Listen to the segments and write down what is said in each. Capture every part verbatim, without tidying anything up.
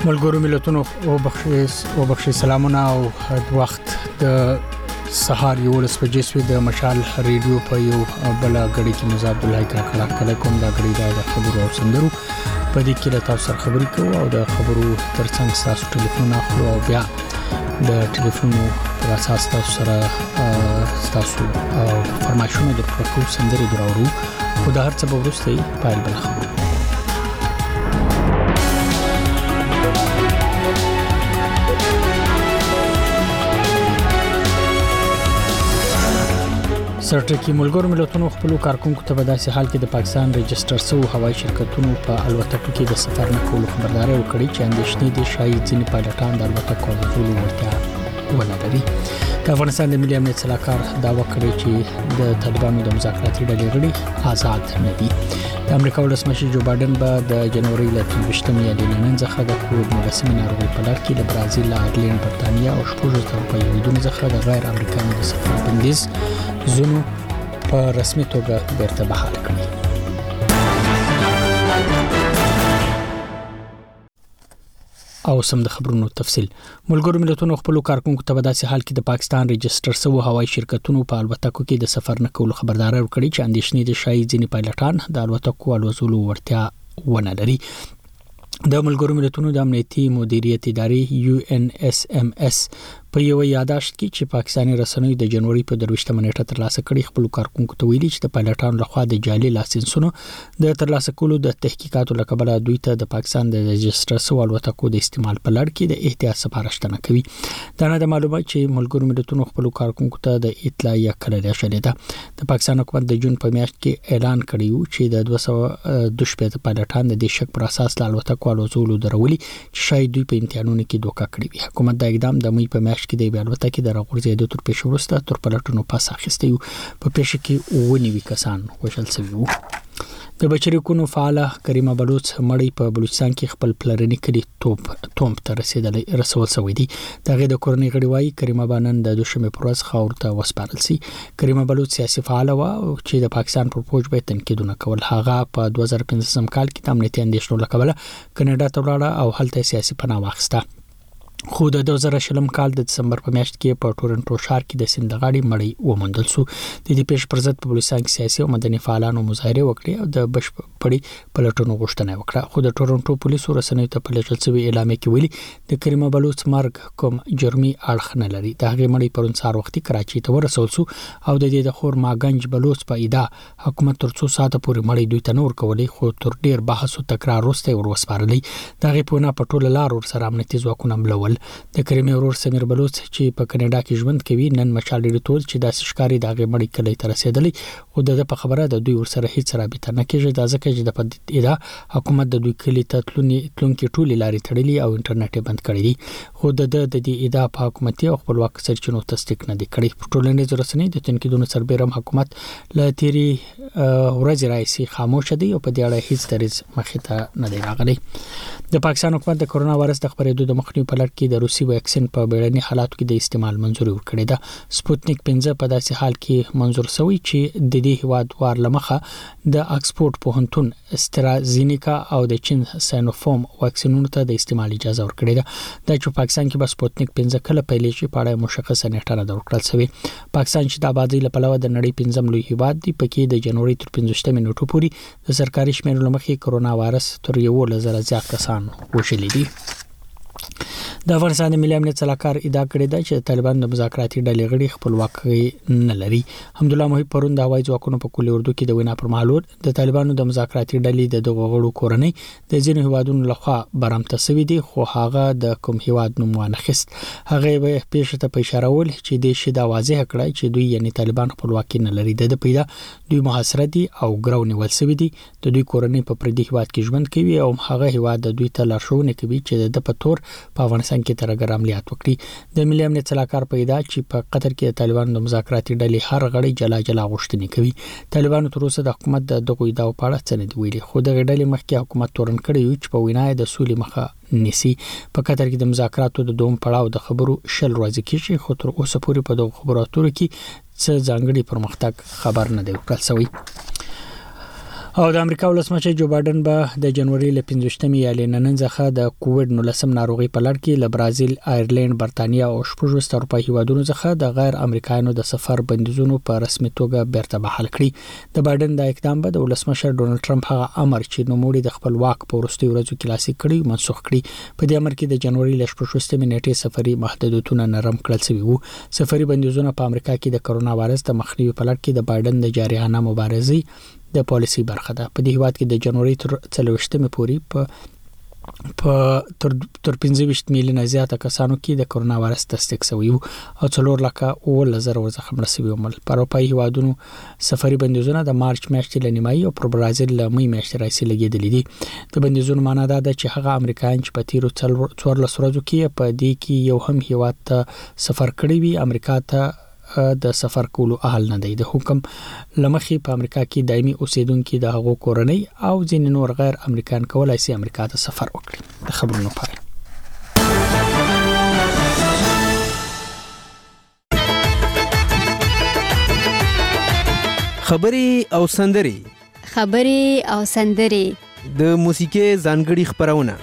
ملګرو ملتونو او بخشش او بخشش سلامونه او وخت د سهار یو لس بجې سوي د مشال ریډیو په یو بل غړي کې مزاد الله کا کړه کله کوم دا غړي د خبرو او سندرو په دې کې له تاسو سره خبرې کوو او د خبرو ترڅنګ تاسو ټلیفون اخلو او بیا د ټلیفون پر اساس تاسو سره تاسو فرمایشونه درکړو سندري درورو خو دا هر څه به ورسته پایل بل خبرو سرټکی ملګرو ملتونو خپل کارکونکو ته په داسې حال کې د پاکستان رجستر سو هوایي شرکتونو په الوتکو کې د سفر نه کولو خبرداري ورکړي چې اندېښنې دي شایي ځینې پایلټان د الوتکو د ټولو ورتیا ونه لري. د افغانستان د ملي امنیت صلاحکار دعوا کړې چې د طالبانو د مذاکراتي ډلې غړي آزاد نه دي. د امریکا ولسمشر جو بایدن به د جنوري ل څلوېښتمې د نن څخه د کووډ نولس ناروغي په لړ کې د برازیل، آیرلند، برتانیا او شپږ اروپایي هیوادونو څخه د غیر امریکایي د سفر بندیز زونو په رسمي توګه بیرته بحال کړي. او سم د خبرونو تفصیل ملګرو ملتونو خپل کارکونکو ته په داسې حال کې د پاکستان رجستر سو هوایي شرکتونو په الوتکو کې د سفر نه کولو خبرداري ورکړي چې اندېښنې د شایي ځینې پایلټان د الوتکو الوزولو ورتیا ونه لري. د ملګرو ملتونو د امنیتي مدیریت ادارې یو ان اس ام اس په یو یاداشت کې چې پاکستاني رسنیو د جنوري په درويشتمه نیټه ترلاسه کړي خپل کارکونکو ته ویلي چې د پایلټانو لخوا د جعلي لایسنسونو د ترلاسه کولو د تحقیقاتو لپاره دوی ته د پاکستان د رجستر سو الوتکو د استعمال په لړ کې د احتیاط سپارښتنه کوي. دا نه د معلومات چې ملګرو ملتونو خپل کارکونکو ته د اطلاعیه کړه شوې ده. د پاکستان حکومت د جون په میاشت کې اعلان کړی و چې د دوه سوه دوه شپږ پایلټان د شک پر اساس د الوتکو الوزولو درولي چې شاید دوی په امتحانونو کې دوکه کړی وي. حکومت دا اقدام د مې په میاشت کې د الوتکې د راغورځېدو تر پیښو وروسته تر پلټونو پاس اخیستی و. په پیښه کې ونیوي کسان وژل شوي وو. د بچریکونو فعاله کریمه بلوچ مړی په بلوچستان کې خپل پلرني کلی توپ توم ته رسیدلې رسول شوی دی. دغه د کورنۍ غړي وايي کریمه بانن د دوشنبه پر ورځ خاور ته وسپارل سي. کریمه بلوچ سیاسي فعال و چې د پاکستان پر فوج به تنقیدونه کول. هغه په دوه زره پنځم کال کې د امنیتي اندېښنو لکبله کینیډا ته ولاړه او هلته سیاسي پناه واخیسته. خو د دوه زره شلم کال د دسمبر په میاشت کې په ټورنټو ښار کې د سندغاړي مړی وموندل شو. د دې پیښې پر ضد په بلوچستان کې سیاسي او مدني فعالانو مظاهره وکړې او د بشپړې پلټونو غوښتنه وکړه. خو د ټورنټو پولیسو رسنیو ته په لېږل شوی اعلامیه کې ویلي د کریمه بلوچ مرګ کوم جرمي اړخ نه لري. د هغې مړی پرون سهار وختي کراچۍ ته ورسول شو او د دې د خور ماګنج بلوچ په ادعا حکومت تر څو ساعته پورې مړی دوی ته نه ورکولی خو تر ډیر بحث او تکرار وروسته ور وسپارلې. د هغې په نه په ټوله لار ورسره امنیتي ځواکونه ملول. د کریمه ورور سمیر بلوچ چې په کینیډا کې ژوند کوي نن مشال ډیټول چې د سشکاري دغه مړی کلی تر رسیدلې خو د په خبره د دوی ورسره هیڅ رابطه نه کیږي. د ځکه چې د پدې ادا حکومت د دوی کلی ته تلونی تلونکي ټولې لارې تړلې او انټرنیټ بند کړی دي. خو د د دې ادا په حکومتي او خپلواک سرچینو تصدیق نه دی کړی. په ټولنیزو رسنیو د تنقیدونو سربېرم حکومت له تیری ورځ راځي خاموش دی او په دې اړه هیڅ دریز مخې ته نه دی راغلی. د پاکستان حکومت د کرونا وایرس د خبرېدو د مخنیوي په لړ کې د روسي واکسین په بیړني حالاتو کې د استعمال منزوري ورکړې ده. سپوتنیک پنځه په داسې حال کې منزور شوی چې د دې هواد وار لمخه د اکسفورد پوهنتون استرازینیکا او د چین ساینوفارم واکسینونو ته د استعمال اجازه ورکړې ده. د چې پاکستان کې بس سپوتنیک پنځه کله پیلې شي په اړه مشخصه نیټه نه ورکړل شوی. پاکستان چې د آبادی لپاره د نړۍ پنځم لوی هواد دی پکې د جنوري تر پنځوستمې نیټو پورې د سرکاري شمیرو لمخې کرونا وایرس تر یو لزر زیات کسان وشلې دي. د افغانستان د ملي امنیت صلاحکار ادعا کړې ده چې طالبان د مذاکراتي ډلې غړي خپلواکي نه لري. حمدالله محب پرون د هوایي ځواکونو په کلي اردو کې د وینا پر مهال د طالبانو د مذاکراتي ډلې د دغه غړو کورنۍ د ځینو هیوادونو لخوا برمته شوې دي خو هغه د کوم هیواد نوم ونه خست. هغه به پیښه ته په اشاره ول چې د شي دا واضح کړای چې دوی یعنی طالبان خپلواکي نه لري. د پیدا دوی محاصره دي او ګرو نیول شوی دي. د دوی کورنۍ په پردي هیواد کې ژوند کوي او هغه هیواد د دوی ته لارښوونه کوي چې د پتور په افغانستان کې ترګر عملیات وکړي. د ملي امنیت صلاحکار په ادعا چې په قطر کې د طالبانو د مذاکراتي ډلې هر غړي جلا جلا غوښتنې کوي. طالبانو تر اوسه د حکومت د دغه ادعاو په اړه څه نه دی ویلي خو د ډلې مخکې حکومت تورن کړی و چې په وینا د سولې مخه نیسي. په قطر کې د مذاکراتو د دوم پړاو د خبرو شل ورځې کېږي خو تر اوسه پورې په دغه خبرو اترو کې څه ځانګړي پرمختګ خبر نه دی ورکړل شوی. او د امریکا ولسمشر جو بایدن به د جنوري ل پنځوستمې یا لنن څخه د کووډ نولس ناروغي په لړ کې له برازیل، آیرلند، برتانیا او شپږ اروپایي هیوادونو څخه د غیر امریکایانو د سفر بندیزونو په رسمي توګه بیرته بحال کړي. د بایدن د اقدام به د ولسمشر ډونالد ټرمپ هغه امر چې نوموړي د خپل واک په وروستي ورځو کې لاسلیک کړی منسوخ کړي. په دې امر کې د جنوري ل شپږوستمې نیټې سفري محدودیتونه نرم کړل شوي وو. سفري بندیزونه په امریکا کې د کرونا وایرس د مخنیوي په لړ کې د بایدن د جارحانه مبارزې د پالیسي برخه ده. په دې هیواد کې د جنوري تر څلوېښتمې پورې په په تر تر پنځه ویشت میلیونه زیاته کسانو کې د کرونا وایرس تصدیق شوی او څلور لکه اووه زره ورڅخه مړه شوي وو. په اروپایي هیوادونو سفري بندیزونه د مارچ میاشتې ل نیمایي او پر برازیل ل مې میاشتې راځي لګیدلې دي. د بندیزونو معنا دا ده چې هغه امریکایان چې په تیرو څلور ورځو کې په دې کې یو هم هیواد ته سفر کړی وي امریکا ته د سفر کولو اهل نه دی. د حکم لمخې په امریکا کې دایمي اوسیدونکو د هغو کورنۍ او ځینې نور غیر امریکایان کولای شي امریکا ته سفر وکړي. د خبرونو پای. خبري او سندري خبري او سندري د موسیقي ځانګړي خبرونه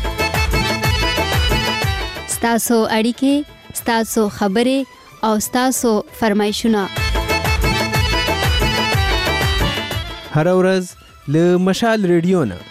ستاسو اړیکې ستاسو خبري او ستاسو فرمایشونه هر ورځ له مشال ریډیو نه.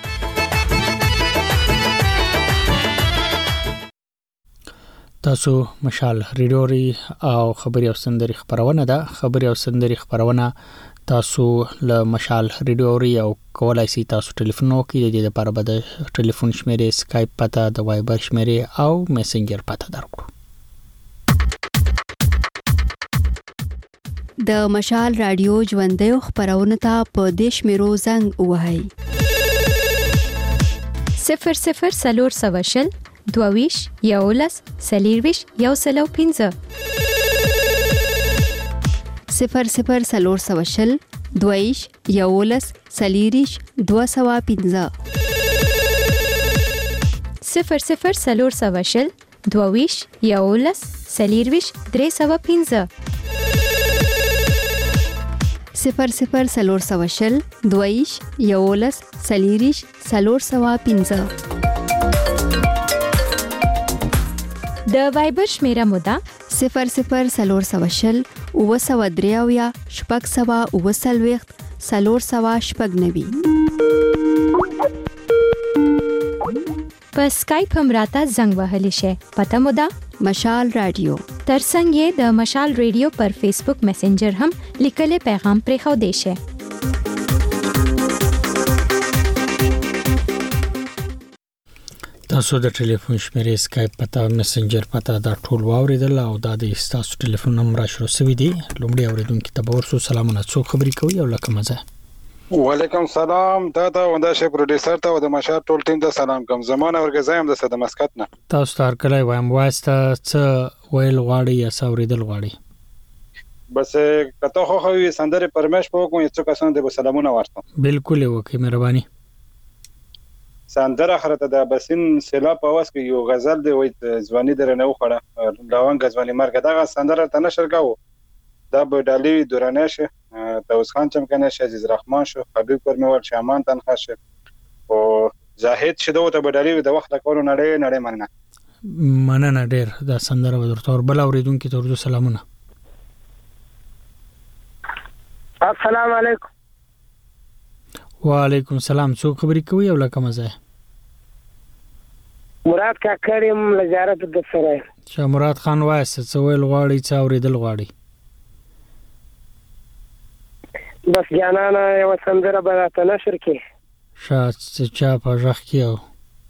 تاسو مشال ریډیو او خبري او سندري خبرونه ده. خبري او سندري خبرونه تاسو له مشال ریډیو او کولای شئ تاسو ټلیفون وکړئ. د دې لپاره به د ټلیفون شمیرې، اسکایپ پته، د وایبر شمیرې او میسنجر پته درکړو. د مشال رادیو ژوندۍ خبرونه ته په دیش میرو زنګ وهاي صفر صفر سلور سواشل دوویش یولس سلیرویش یو سلو پینزه صفر صفر سلور سواشل دوویش یولس سلیریش دو سوا پینزه صفر صفر سلور سواشل دوویش یولس سلیرویش درې سوا پینزه صفر صفر سلور سواشل دویش یولس سلیریش سلور سوا پینزه. د وایبر شمیره مودا صفر صفر سلور سواشل اوه سوا دریاویا شپږ سوا اوه سلويخت سلور سوا شپږ نوي. په سکایپ هم راته زنګ وهلی شي. پته مودا مشال رادیو. ترڅنګ یې د مشال ریډیو پر فیسبوک میسنجر هم لیکلي پیغام پرې خو دی شي. تاسو د ټلیفون شمیرې، اسکایپ پته، میسنجر پته دا ټول واوریدل او دا د تاسو ټلیفون نمبر شروع شوی دی. لومړی اوریدونکو ته به ورسو سلامونه. څو خبرې کوي او لکه مزه. وعلیکم سلام. دا دا وندا شي پروډوسر ته او د مشال ټول ټیم ته سلام کوم. زمونه ورګزایم د صد مسقط نه. تاسو تار کله وایم واسطه څه ویل غواړي یا ساوریدل غواړي؟ بس کته خو خو سندره پرمش په کوم څه کسان د سلامونه ورته. بالکل وکي مهرباني. سندره خرته د بسین سیلا په واس کې یو غزل دی وای ځواني درنه وخړه لاوان غزوانی مرګ دغه سندره ته نشر کاوه. دا به ډالي دورانه شه توس خان چمکنه شه عزیز رحمان شو حبیب پرمور شامان تنخوا شه او زاهد شدو ته به ډالي د وخت کولو نړۍ نړۍ مننه مننه ډیر. دا سندره ورته ور بل اوریدونکو ته ورته سلامونه. السلام علیکم. وعلیکم السلام. څو خبرې کوي او لکه مزه؟ مراد کا کریم لزیارت د سره. شاه مراد خان وایس څه ویل غواړي څه اوریدل غواړي؟ بس جانانا یو سندره به ته نشر کې شاه چا په ځخ کې او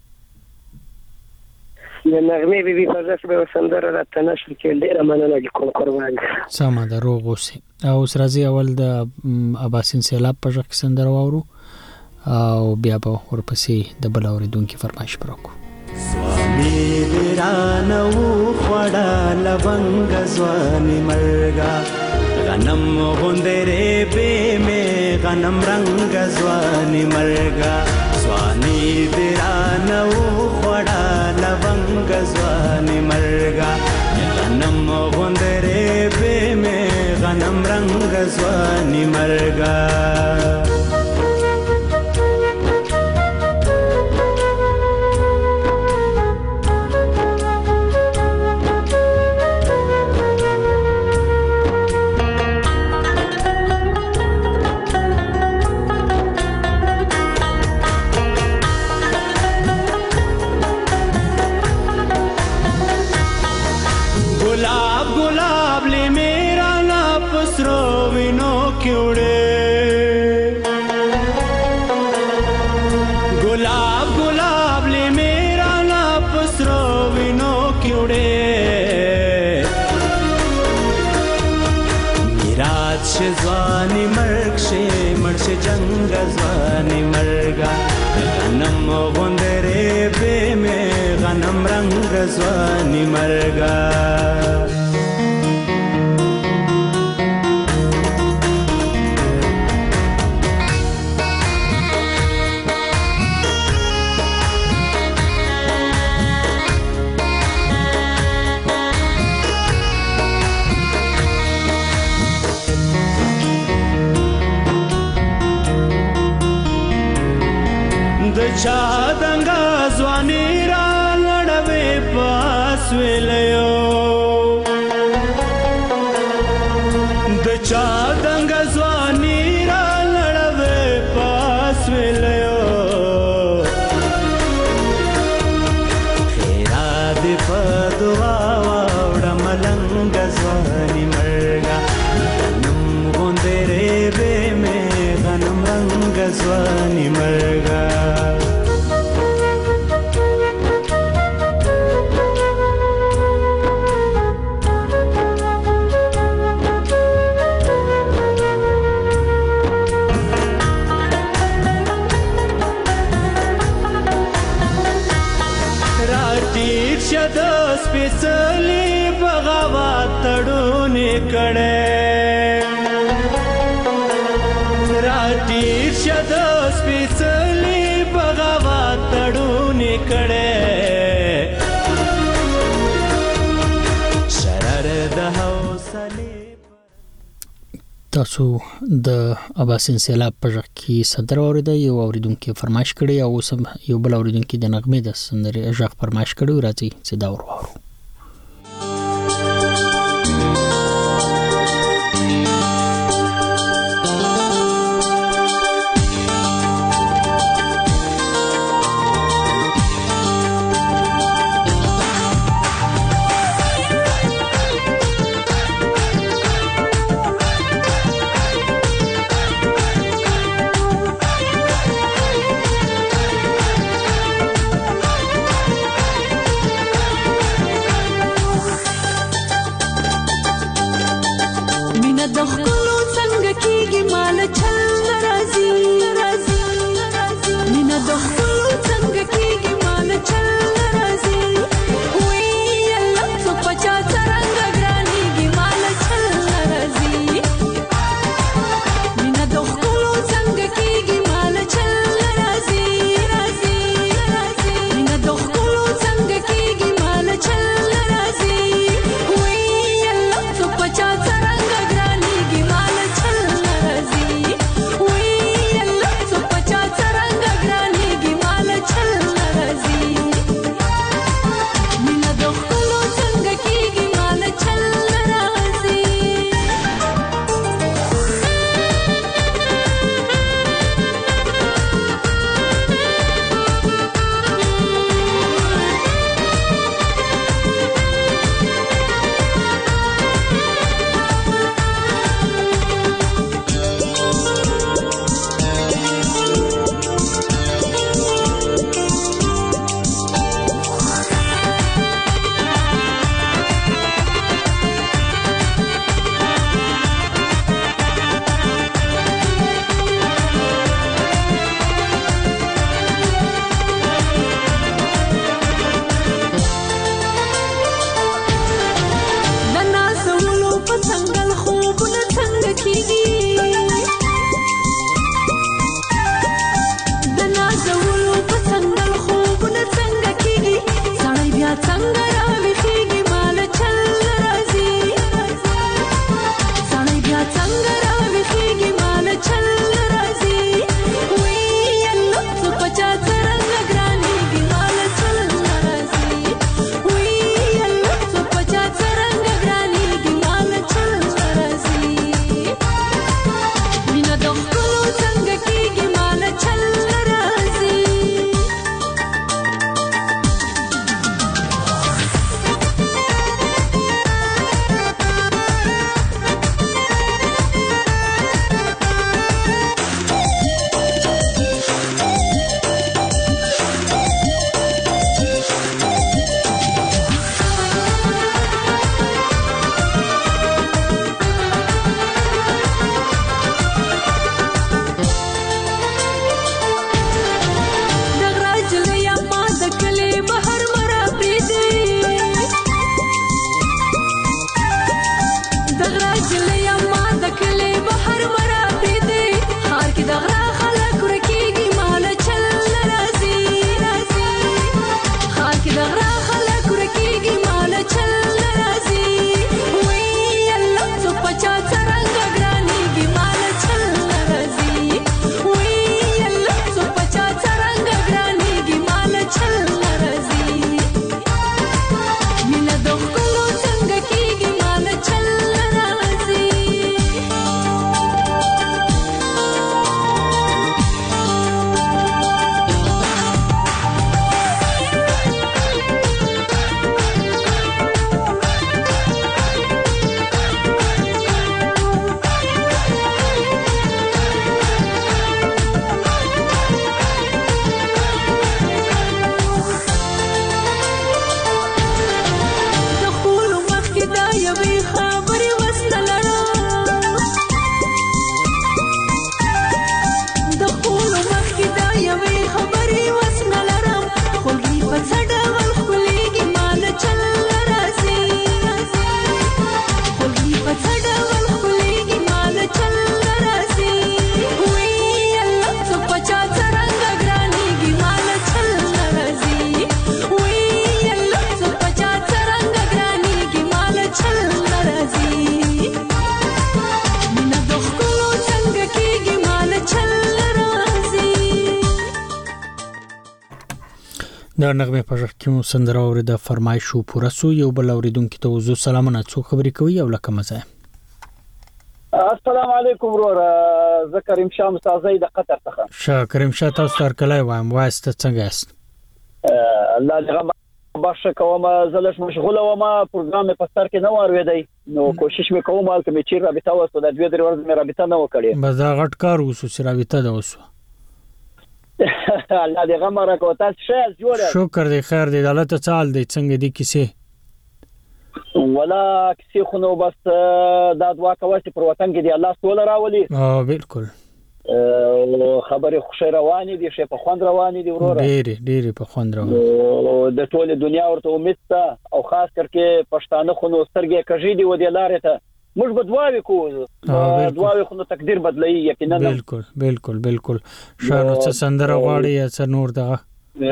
د نغمه بي بي په ځخ به سندره را ته نشر کې ډیره مننه کوم قربان. سم ده روغ اوسې. او سرازي اول د اباسین سیلاب په ځخ سندره واورو او بیا به ورپسې د بل اوریدونکو فرمایش پرکو. سوامي درانو خړا لونګ ځواني مرګا غنم غوندره به مې غنم رنگ ځواني مرګا سواني درانو خړا لونګ ځواني مرګا غنم غوندره به مې غنم رنگ ځواني مرګا پسرو وینو کیوړې ګلاب ګلاب لې میرا نا پسرو وینو کیوړې میراث شزوانی مرګ شه مرشه جنگ زوانی مرګا غنم غوندره به مې غنم رنگ زوانی مرګا چا دنګا ځواني را لړوي پاس ویلو د چا دنګا ځواني را لړوي پاس ویلو خیرا دې په دعا وړ ملنګ ځواني مرګا غنم غوندره به مې غنم رنگ ځواني مرګا سپیڅلی بغاوت تړونې کړې راټیر شه د سپیڅلی بغاوت تړونې کړې شرر د حوصلې تاسو د اباسین سیلاب په ځخ کې صدر اوریده یو اوریدونکو فرمایش کړی او سم یو بل اوریدونکو د نغمې د سندرې ځخ فرمایش کړی راځي چې دا ورو چل راځي وی الله تو پچا څنګه ګرانیږي دا نغمه په ژغ کې مو سندره اورېده فرمایشو پوره سو یو بل اوریدونکو ته وزو سلامونه څو خبرې کوي او لکه مزه السلام علیکم ورور زه کریم شاه مستازی د قطر څخه شاه کریم شاه تاسو تر کله وایم واسطه څنګه است الله دې غم باشه کوم زلش مشغوله و ما پروګرام په سر کې نه وارویدای نو کوشش وکوم چې مې چیرې رابطه وسو د دوی درې ورځې مې رابطه نه وکړې بس دا غټ کار وسو چې رابطه ده وسو الله دې غم راکو تاسو شه جوړه شکر دې خیر دې دلته چال دې څنګه دې کیسه ولا کسی خو نو بس دا دعا کوي چې پر وطن کې دی الله سول راولي اه بالکل خبرې خوشی روانې دي شه په خوند روانې دي وروره ډېر ډېر په خوند روانې د ټوله دنیا ورته امید ته او خاص کر کې پښتانه خو نو سترګې کږي دي و دې لارې ته موږ به دعا وکړو دعا وکړو نو تقدیر بدلایي یقینا بالکل بالکل بالکل شانو څه سندره غواړي یا څه نور دغه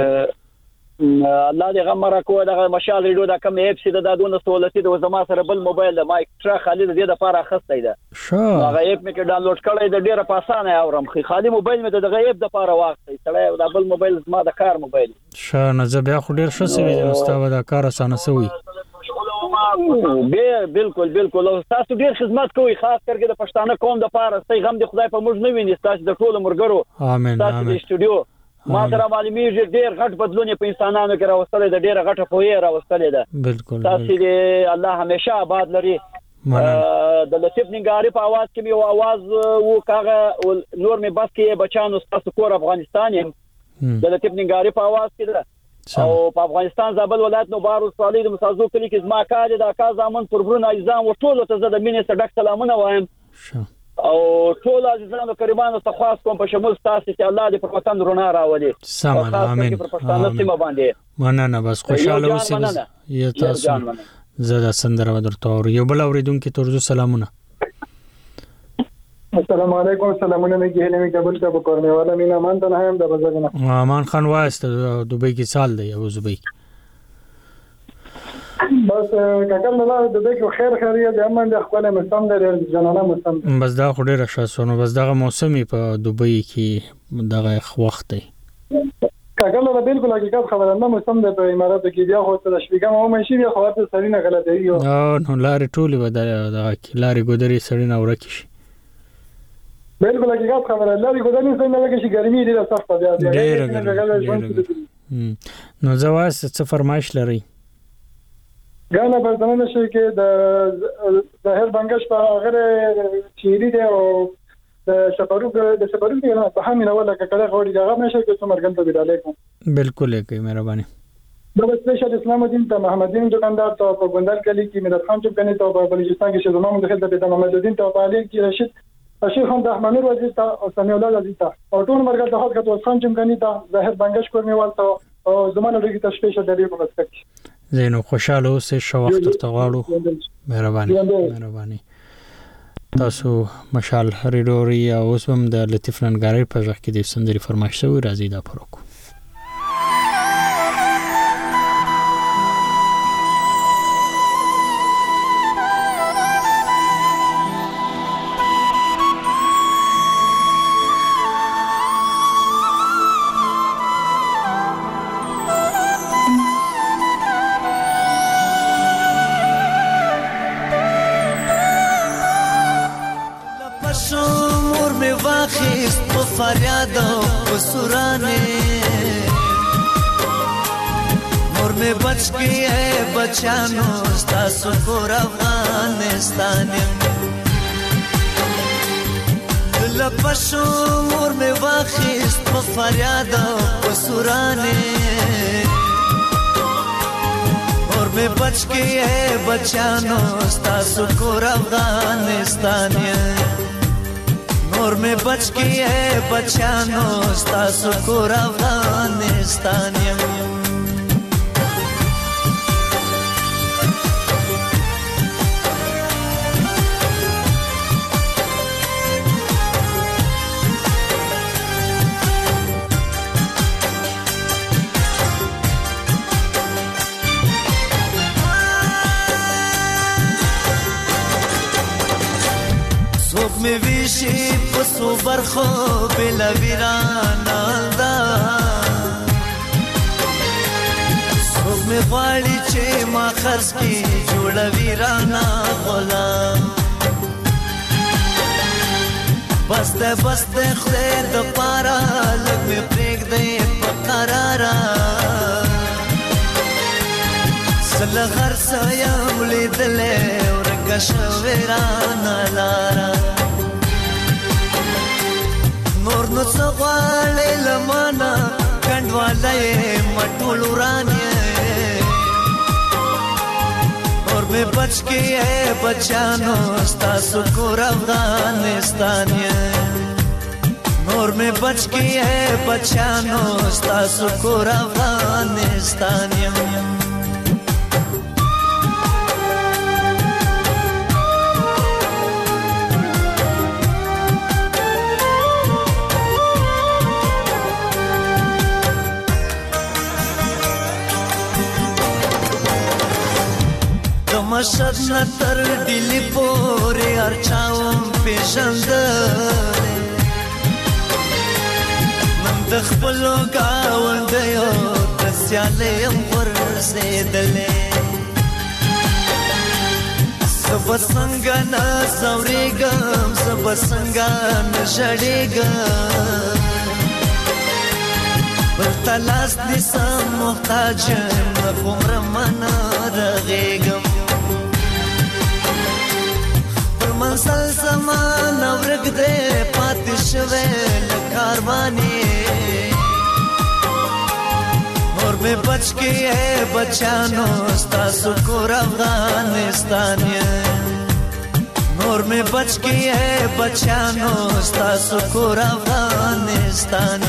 الله دې غم راکو دغه مشال ریډیو دا کوم اپ سي د دادونه سہولتي د زما سره بل موبایل د مایک تر خالد دې د لپاره خسته ده شو هغه اپ مې کې ډاونلوډ کړی د ډیره په اسانه اورم خو خالي موبایل مې دغه اپ د لپاره واخلې سړی د بل موبایل زما د کار موبایل شو نه زه بیا خو ډیر ښه سوي نو ستاسو د کار اسانه سوي به بالکل بالکل تاسو ډیر خدمت کوئ خاص کرګه د پښتانه قوم د لپاره ستې غم د خدای په موږ نه ویني تاسو د ټولو مرګرو امين تاسو د استودیو ما سره معلومیږي ډیر غټ بدلون په انسانانو کې راوستل د ډیره غټه پوهه راوستل ده بالکل تاسو دې الله همیشه آباد لري د لطیف ننګاری په आवाज کې یو आवाज وو کاغه نور می بس کې بچانو تاسو کور افغانستان د لطیف ننګاری په आवाज کې ده او په افغانستان زابل ولایت نو بارو صالح د مسازو کلی کې زما کار د اکا زامن پربرون ایزام او ټول ته د مینې سره ډک سلامونه وایم او ټول عزیزانو کریمانو ته خاص کوم په شمول تاسو چې الله دې په وطن رڼا راولي سم امين امين مننه بس خوشاله اوسئ یا تاسو زړه سندره ودرته او یو بل اوریدونکو ته ورزو سلامونه السلام علیکم سلامونه مې کې هلمه کابل ته بکورنه والا مینا مان ته هم د بزګنه امان خان واسطه دوبۍ کې سال دی او زبۍ بس کاکل نه د دې کو خیر خیریه د امن د خپل مستم د جنانه مستم بس دا خو ډیره شاسونه بس دغه موسمي په دوبۍ کې دغه وخت دی کاکل نه بالکل حقیقت خبره نه مستم د امارات کې بیا خو د شپږم او مې شي خو ته سړی نه غلطه یو نو لارې ټولې ودل دغه لارې ګودري سړی نه ورکی شي بالکل حقیقت خبره لارې ګودري سړی نه لګي شي ګرمي ډیره سخته بیا ډیره نو زواس څه فرمایش لري غانا برتمنه شي کې د ظاهر بنگش په غره چيري دی او د سفروک د سفروک نه په همینه ولا کړه غوړي هغه نشه کې څومره ګنته ویډاله کوم بالکل یې مهرباني د سپیشل اسلام الدین ته محمد دین دکاندار ته په ګندل کلی کې مدد خان چوک کني ته په بلوچستان کې شزما مدخل ته محمد الدین ته په علي کې رشید شیخ خان د احمد نور وزیر ته او سمیع الله عزیز ته او ټول مرګ ته حق ته خان چوک کني ته ظاهر بنگش کورنیوال ته او زمانه لري ته سپیشل د دې په مسکه زینو خوشاله اوسئ شو وخت ته غواړو مهرباني مهرباني تاسو مشال ریډوري او اوس هم د لطیف ننګاری په ځخ کې د سندري فرمایش شوی راځي دا پروکو فریاد و سرانے مور میں بچ گئی ہے بچانو ستاسو کور افغانستان لپشو مور میں واخیست و فریاد و سرانے مور میں بچ گئی ہے بچانو ستاسو کور افغانستان اور میں بچ گئی ہے بچانو ستاسو کور افغانستان میں ویشی پسو برخو بلا ویران آلدا می غواړي چې ما خرڅ کی جوړوي رانا غلام بسته بسته خدای د پارا لګ می پرېګ دې په قرارا سل غر سایم لیدلې ورګه شویرانا لارا نور نو څغواړې لمانا کندواله مټول ورانه اور میں بچ کے ہے بچانو ستاسو کور افغانستان نور میں بچ کے ہے بچانو ستاسو کور افغانستان مشهد نتر ډیلی پورې ارچاوم پیژندل من د خپلو ګاونډیو د سیالۍ یم ورسېدلې زه به څنګه نه ځورېږم زه به څنګه نه ژړېږم بل ته لاس نیسم محتاج یم نه هومره منه رغېږم منزل زمان ورګ دې پاتې شوې لکاروانی اور میں بچ کے ہے بچانو ستاسو کور افغانستان اور میں بچ کے ہے بچانو ستاسو کور افغانستان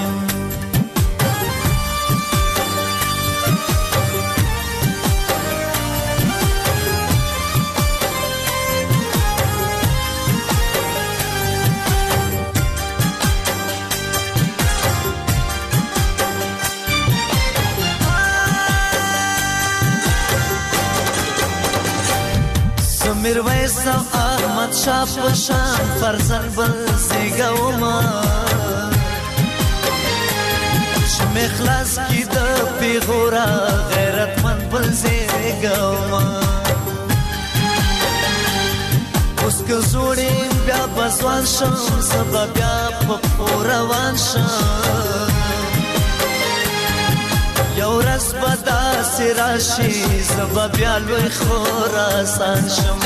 میرویس احمد شاه پشان فرزند بل زیګوما شمه خلاص کی د پیغورا غیرتمند بل زیګوما اوس که زوړې بیا بسوان شم سبا بیا په روان شم یو ورځ به داسې راشي زه به بیا لوی خراسان شم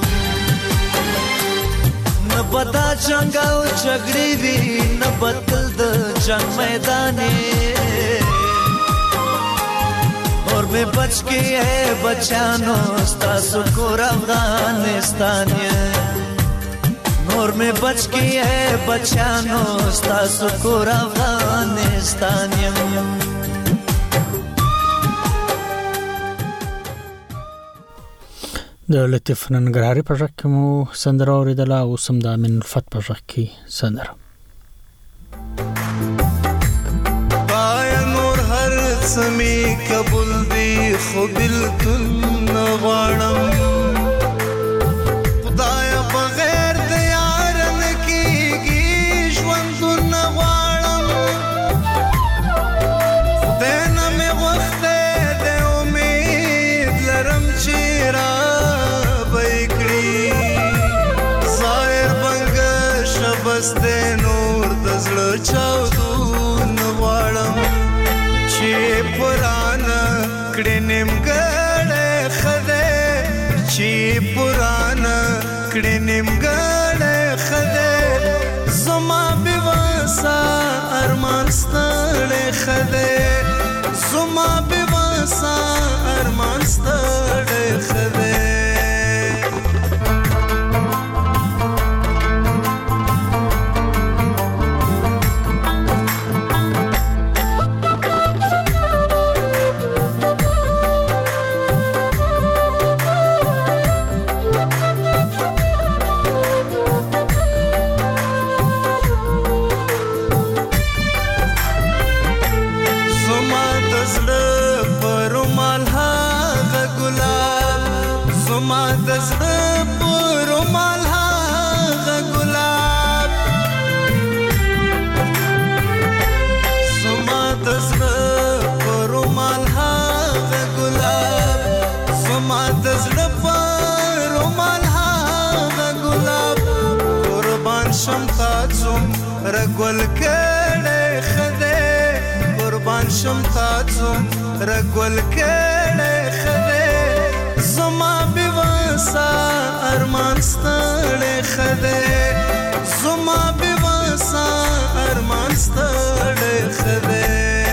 نه به دا جنګ او جګړې وي نه به تل د جنګ میدانې اور میں بچ کے ہے بچانو ستاسو کور افغانستان اور میں بچ کے ہے بچانو ستاسو کور افغانستان د لطیف ننګرهاري په ژغ کې مو سندره اورېدله او اوس هم د امین الفت په ژغ کې سندره پایا نور هر څه مې قبول دي خو بلکل نه غواړم خدایه بغیر د یار نه کېږي ژوندونه غواړم خدای نه مې غوښتی دی امید لرم چې را بس دې نور د زړه چاودون غواړم چې پرانه کړې نیمګړې ښځې چې پرانه کړې نیمګړې ښځې زما بېوسه ارمان ستړې ښځې زما بېوسه ارمان ستړې ښځې زما د زړه په رومال هغه ګلاب شم تاڅوم رګول کړه خده قربان شم تاڅوم رګول کړه خده زما بواسا ارمان ستړې خده زما بواسا ارمان ستړې خده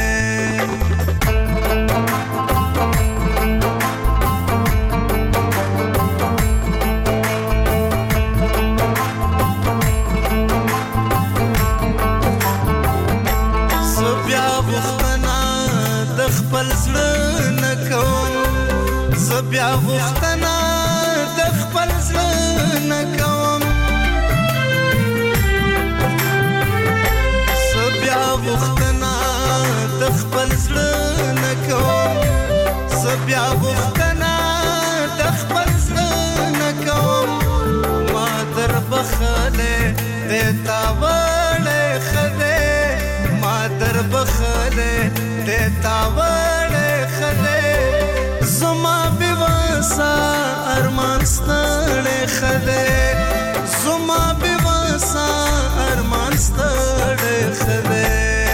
خپل زړه نکوم زبیا غوښتنه د خپل زړه نکوم زبیا غوښتنه د خپل زړه نکوم زبیا غوښتنه د خپل زړه نکوم ما در بخله دیتا وړه خده ما در بخله دیتا وړه خده زما بواسا ارمان ستړې خده زما بواسا ارمان ستړې خده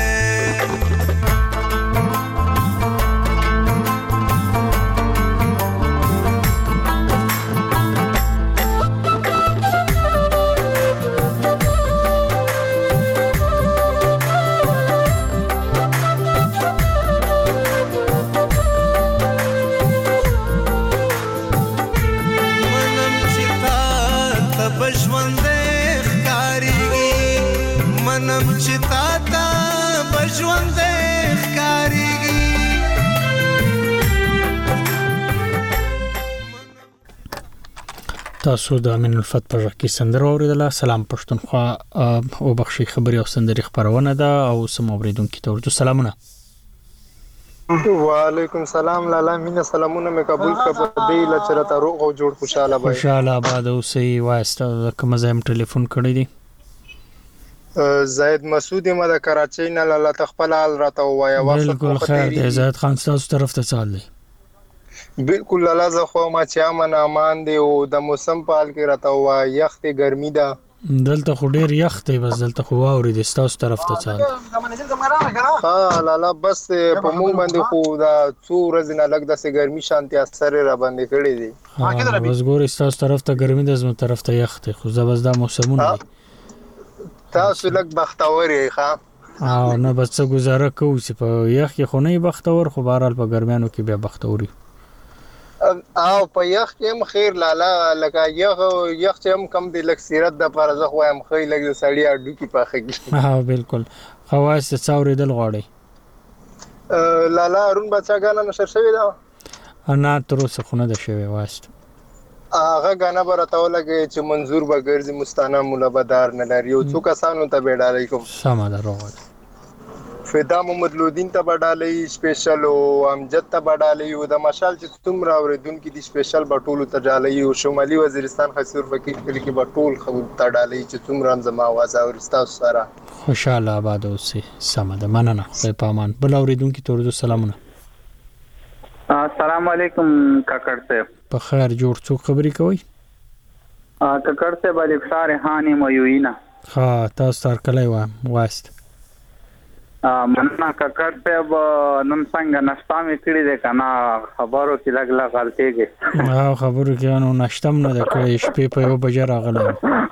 تاسو د امین الفت په ژغ کې سندره اوریدله. سلام پښتونخوا او بخشي خبري او سندري خبرونه ده او سم اوریدونکو ته ورته سلامونه. وعلیکم سلام لالا مینه سلامونه مې قبول کړ په دې لچرته روغ او جوړ خوشاله وای. خوشاله آباد اوسې واسطه کوم ځای ټلیفون کړی دی؟ زید مسعود ما د کراچۍ نه لاله تخپل حال راته وای. بالکل خیر دی زید خان تاسو طرف ته چال دی. بالکل لاله زه خو ما چې امن امان دی او د موسم په حال کې راته وای یخ ته ګرمي ده دلته خو ډیر یخ دی بس دلته خو واوري د تاسو طرف ته چال. ها لاله بس په مونږ باندې خو دا څو ورځې نه لګ د سه ګرمي شانتي اثر را باندې کړی دی. بس ګورې تاسو طرف ته ګرمي ده زمو طرف ته یخ دی خو زبردا موسمونه دی. تاسو لګ بختور یې ښا او نه بس گزاره کوو چې په یخ کې خو نه بختور خو بهرال په ګرمیانو کې بیا بختوري او په یخ کې هم خیر لاله لکه یخ یخ چې هم کم دی لک سیرت د پر زه خو هم خې لګ سړی اډو کې پاخږي. ها بالکل خواص څاوري دل غواړي لاله ارون بچاګانه نشر شوی دا انا تر اوسه خو نه ده شوی واسط هغه غانا برته ولګي چې منظور به ګرځي مستانه مولا بدار نه لري او څو کسانو ته بیډالای کوم سم ده روغ فدا محمد لودین ته بدالای سپیشل او امجد ته بدالای او د مشال چې څومره اوریدونکو دي سپیشل بټولو ته ډالای او شمالي وزیرستان خسور فقیر کلی کې بټول خو ته ډالای چې څومره زما आवाज اورستا سره خوشاله آباد اوسې سم ده مننه خدای پامان بل اوریدونکو ته ورته سلامونه. السلام علیکم کاکړ صاحب. په خیر جوړ څو خبرې کوي؟ ا کاکړ صاحب علي فشار هاني ميوینا. ها تاسو تر کله و واسط ا مننه کاکړ صاحب نن څنګه نشتا مې کړی ده کنه خبرو کې لګ لګ غلطيږي. ها خبرو کې نو نشتم نه ده کړی شپې په یو بجې راغله.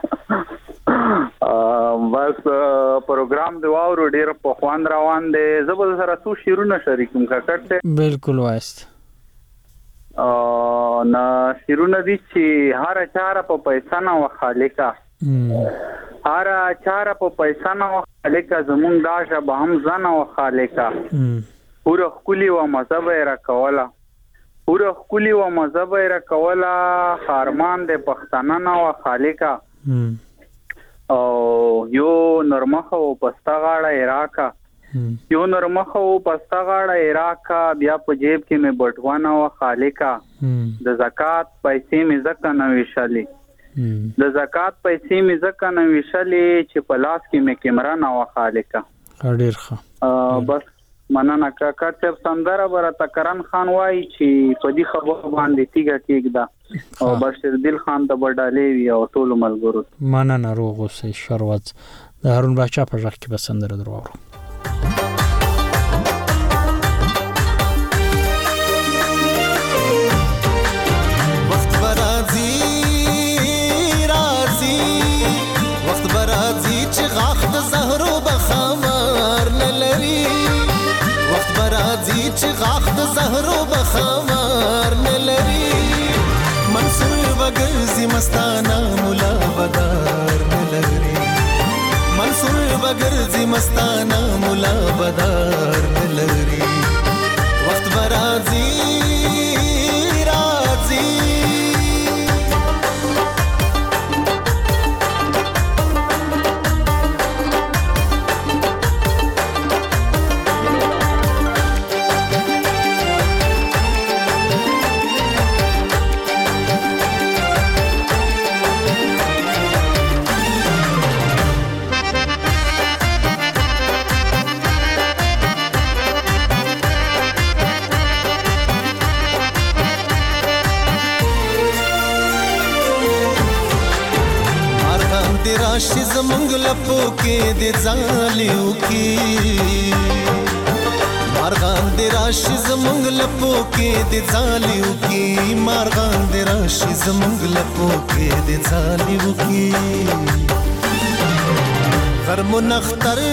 بس پروګرام دی واورو ډیر په خوان روان دی زبر سره څو شیرونه شریکم کاکړ صاحب. بالکل واسط ا نه شیرونه دي چې هر چاره په پیسې نه وخالقه هر چاره په پیسې نه وخالقه زمونږ داشه به هم ځنه وخالقه پوره خولي و مذهب را کوله پوره خولي و مذهب را کوله خارمان د پښتانه نه وخالقه او یو نرمخه او پستا غاړه عراقا یو نرمخه او پستا غاړه عراقا بیا په جیب کې مې بټوانه او خالقا د زکات پیسې مې زکه نه ویشلې د زکات پیسې مې زکه نه ویشلې چې په لاس کې مې کیمرا نه او خالقا ډیر ښه بس مننه کاکا صاحب سندره ورته کرن خان وایي چې په دې خبرو باندې تیګه کېږده او بشیر دل خان ته بډالې وي او ټول ملګرو مننه روغ اوسئ شروت د هارون باچا په ځخ کې به سندره درو وخت برازي رازي وخت برازي چې غاخ د زهرو بخمار نه لري وخت برازي چې غاخ د زهرو بخمار نه لري منصور وګرځي مستانه مولا بدار نه لري منصور وګرځي مستانه مولا بدار نه لري وخت برازي رازي راشي زمونږ لپو کې د ځالیو کې مارغان د راشي زمونږ لپو کې د ځالیو کې مارغان د راشي زمونږ لپو کې د ځالیو کې غرمو نختر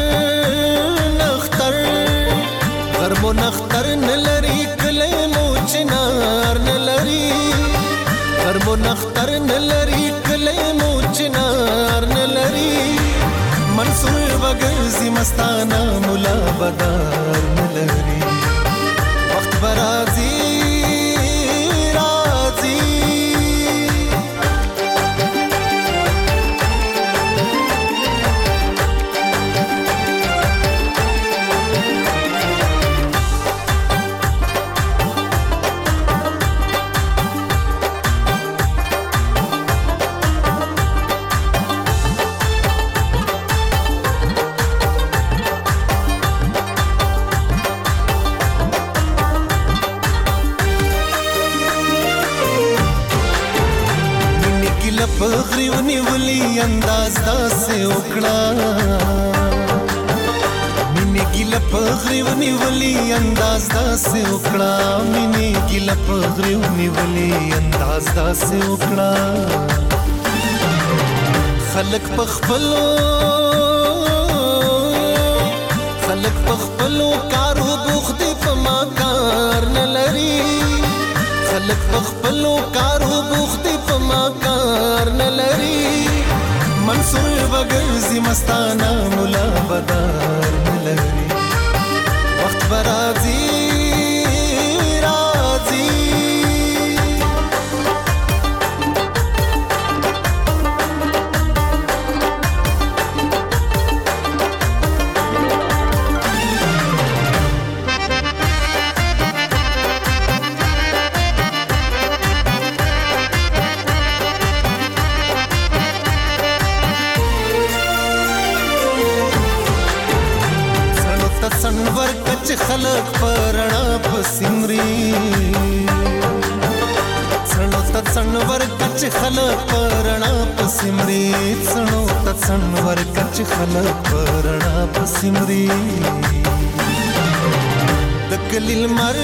نختر غرمو نختر نلري کله مو چنار نلري غرمو نختر نلري کله مو چنار نلري منصور وګرځي مستانه مولا بدار نلري وخت برازي رازي پغری ونیولی انداز داسې وکړه مینې ګیله پغری ونیولی انداز داسې وکړه مینې ګیله پغری ونیولی انداز داسې وکړه خلک په خپلو خلک په خپلو کارو بوخت په ما کار نه لري خلک په خپلو کارو بوخت په ما کار نه لري منصور وګرځي مستانه مولا بدار نه لري وخت برازي رازي سنور کچ خلق پرنا پسمري سنو ت سنور کچ خلق پرنا پسمري سنو ت سنور کچ خلق پرنا پسمري دکلیل مر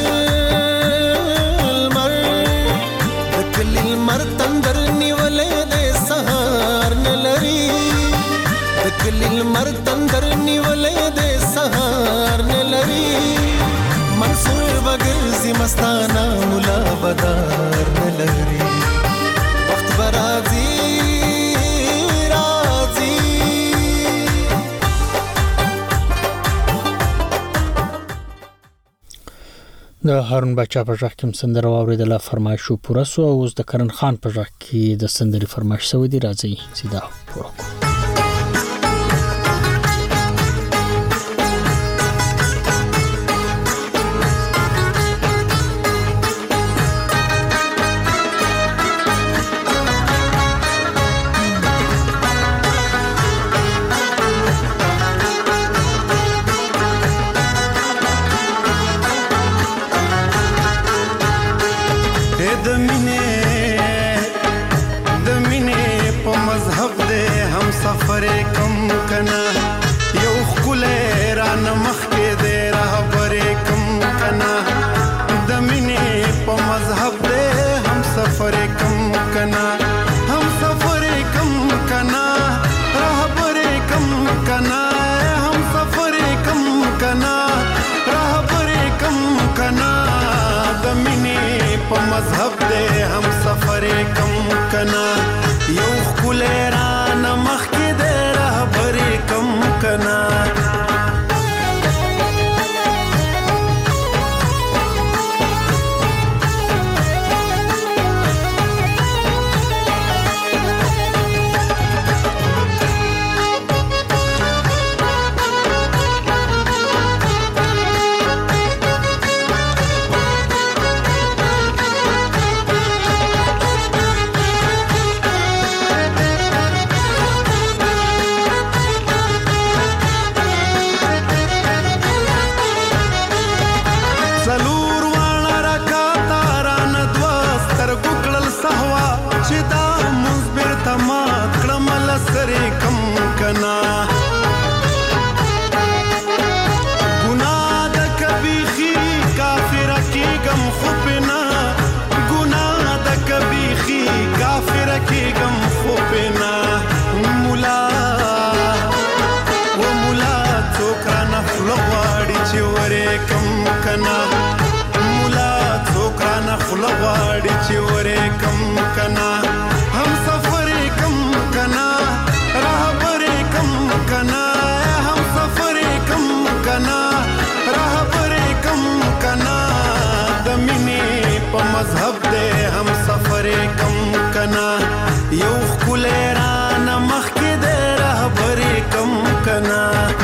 مر دکلیل مر تندر نیولې د سهار نلري دکلیل مر تندر نیولې د سهار نلري منصور وګرځي مستانه مولا بدار نلري وخت برازي رازي د هارون باچا په ځخ کې سندره واوریدله فرمایشو پوره سو اوس د کرن خان په ځخ کې د سندري فرمایش سوي دي راځي سیدا پوره کنا گناہ د کبیخی کافر کی غم خوبنا گناہ د کبیخی کافر کی غم خوبنا مولا و مولا څوکرا نفل غواړي چې ورې کم کنا مولا څوکرا نفل غواړي چې ورې کم کنا هم سفر کم کنا رهبر کم کنا هم سفر کم کنا رهبر کم کنا د مینې په مذهب دې هم سفر کم کنا یو خلران مخکې دې رهبر کم کنا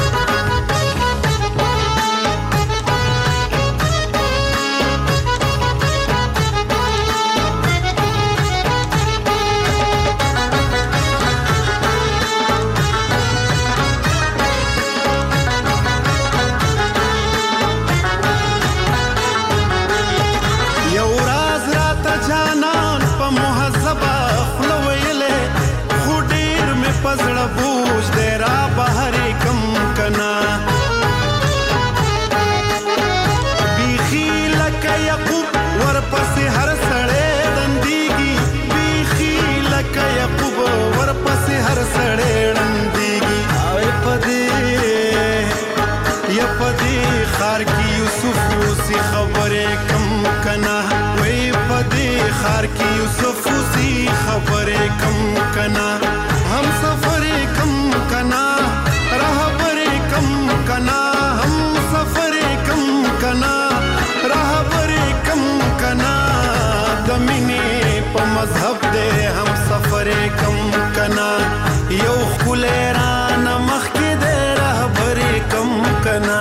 بوج دے را بہری کم کنا بیخی لکا یقوب ورپس ہر سڑے دندیگی بیخی لکا یقوب ورپس ہر سڑے دندیگی آئے پدی یا پدی خار کی یوسف سی خبرے کم کنا وی پدی خار کی یوسف سی خبرے کم کنا ہم سفر کم کنا رہبر کم کنا ہم سفر کم کنا رہبر کم کنا دمینی پا مذہب دے ہم سفر کم کنا یو خلیران مخی دے رہبر کم کنا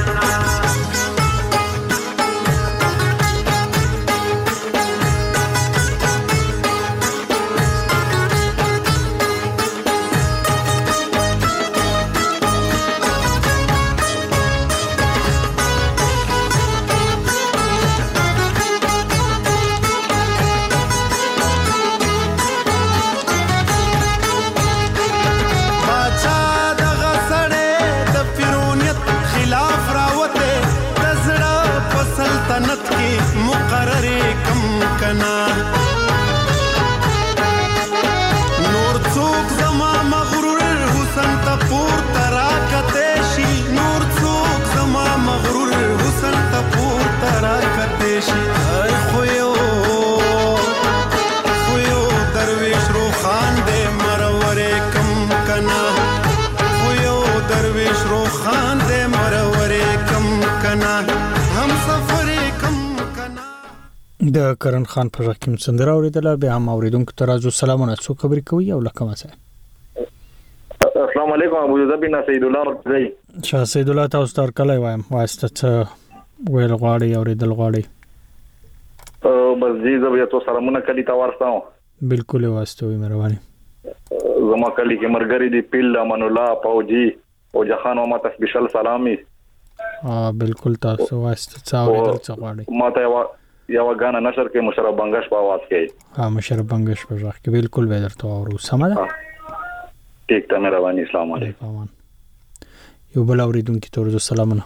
مقرر کم کنا نور څوک زما مغرور حسن ته پورته راکته شي نور څوک زما مغرور حسن ته پورته راکته شي خو یو خو یو درویش روخان دې مرور کم کنا خو یو درویش روخان دې مرور کم کنا هم سفر د کرن خان پر رقم سندره اوریدله به هم اوریدونکو ته راځو سلامونه څو خبرې کوي او لکه ماسه السلام علیکم ابو ذبی بن سید الله ورځي شاه سید الله تاسو تر کله وایم واسطه څه ویل غواړي اوریدل غواړي او بس دې زبې تاسو سره مونږ کلی تا ورساو بالکل واسطه وي مهرباني زما کلی کې مرګري دی پیل امن الله پوجي او جهان او ماته سپیشل سلامي ها بالکل تاسو واسطه څه اوریدل څه غواړي ماته یا وګانا نشر کې مشرف بنگش په आवाज کې ها مشرف بنگش په ځخ کې بالکل به درته اورو سمه ده ټیک ته مهرباني اسلام علیکم یو بل اوریدونکو ته ورته سلامونه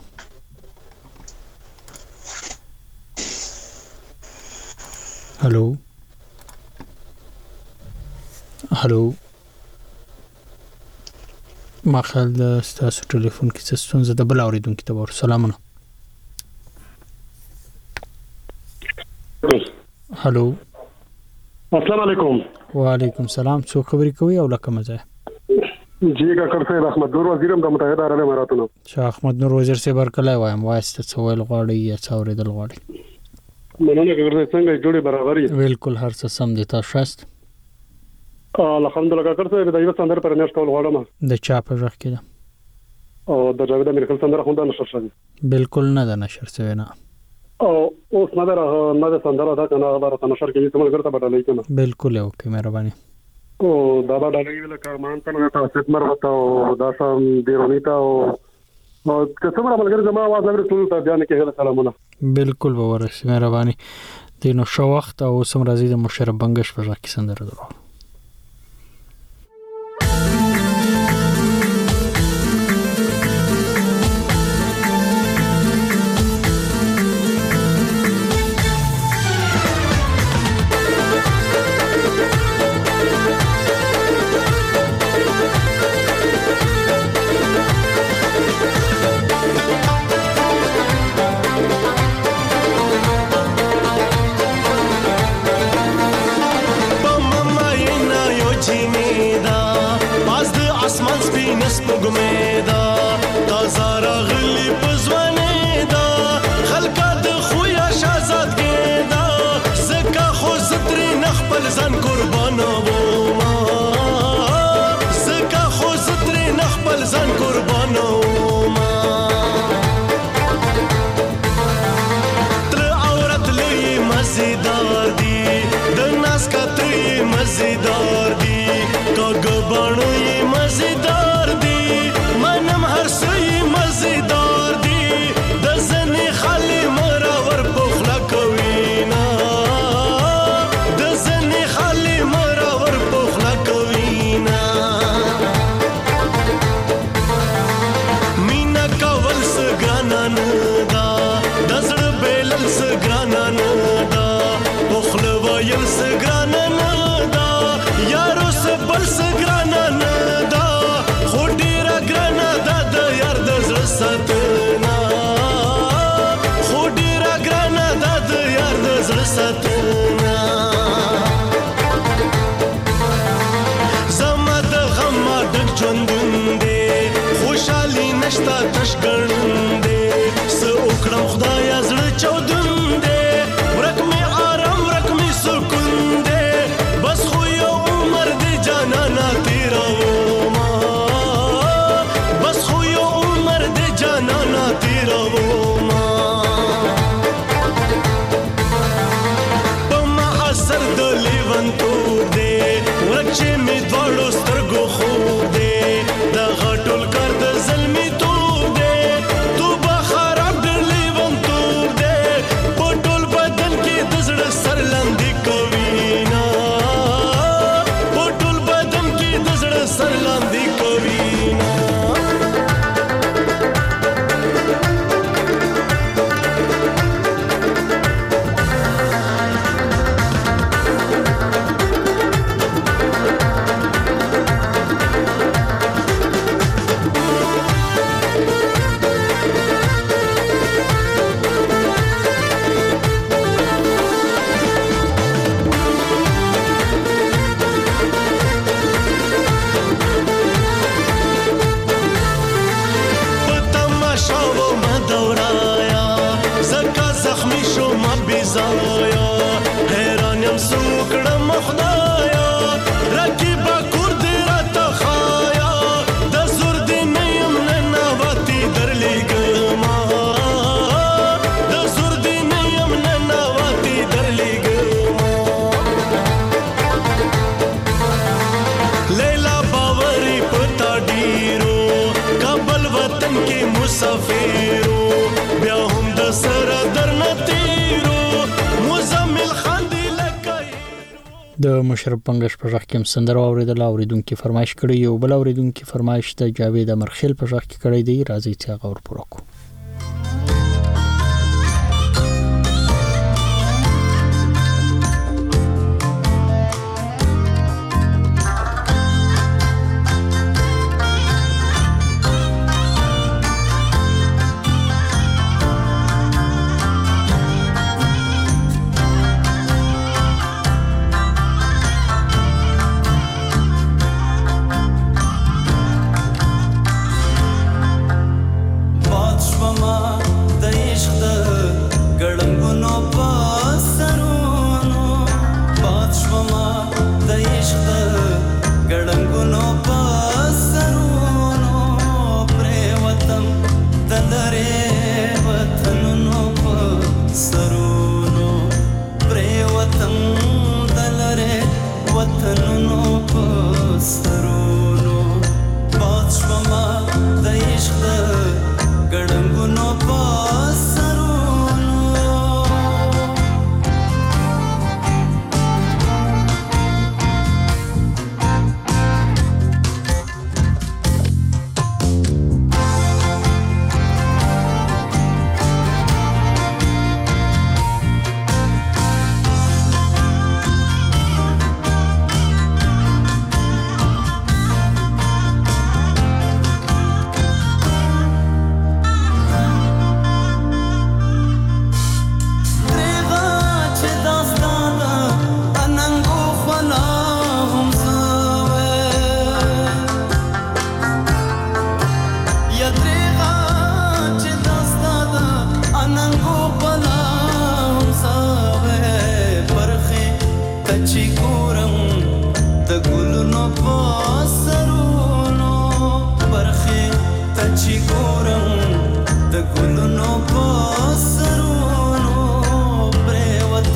هالو هالو ما خل ستاسو ټلیفون کې څه ستونزه ده بل اوریدونکو ته ورته سلامونه هالو السلام علیکم وعلیکم السلام څو خبرې کوي او لکه مزه جی ډاکټر صاحب احمد نور وزیرم د متحده عرب اماراتونو شاه احمد نور وزیر صاحب ورکلای وایم واسطه څه ویل غواړي یا څه اوریدل غواړي مننه کوي څنګه جوړي برابرۍ بالکل هر څه سم دي تاسو شاست الحمدلله ډاکټر صاحب د یو سندر پر نشټ کول غواړم د چا په ځخ کې او د جاوید امیر خپل سندره خونده نشر شوی بالکل نه د نشر شوی نه او اوس نه در نه د سندره دا کنه خبره ته نشر کې څه ملګرته بدلې کنه بالکل یو کې مهرباني او دا به ډالۍ ویل کارمان ته ته ستمر وته او دا سم دیرونیتا او او که څومره ملګری زما आवाज لري ټول ته بیان کې هله سلامونه بالکل به ورسې مهرباني دینو شو وخت او سم راځي د مشرف بنگش په ځکه سندره درو بڼې مزیدار دي منم هر څه مزیدار دي د ځنې خالي مراور پخلا کوي نه د ځنې خالي مراور پخلا کوي نه مینا کول څه ګرانه نه ده د زړه بیلل څه ګرانه نه ده پخلا ویل څه ګرانه نه ده یارو څه بل څه ګرانه نه ده خو ډېره ګرانه ده د یار د زړه ساتنه خو ډېره ګرانه ده د یار د زړه ساتنه زما د غم ډک ژوندون دی خوشحالي نشته تش ګڼون دی څه وکړم خدایه زړه چاودون دی ورک مې آرام ورک مې سکون دی بس خو یو عمر دی جانانه تېرومه بس خو یو عمر دی جانانه تېرومه په ما اثر د لیونتوب دی ورک چې مې دواړو سترګو خوب دی دغه ټول کار د ظلمي توب دی توبه خراب ډېر لیونتوب دی په ټول بدن کې د زړه سر لاندې کوي نه په ټول بدن کې د زړه سر لاندې کوي نه زایا حیران یم څه وکړم خدایا رقیبه کور دې راته ښایه د زور دې نه یم ننواتې درلېږمه د زور دې نه یم ننواتې درلېږمه لیلا باورې په تا ډېرو کابل وطن کې مسافرو بیا هم د سره درنه تېرو د مشرف بنگش په ځخ کې هم سندره اوریدل اوریدونکو فرمایش کړی یو بل اوریدونکو فرمایش ته جاوید امرخیل په ځخ کې کړی دی راځي چې هغه ور پوره کو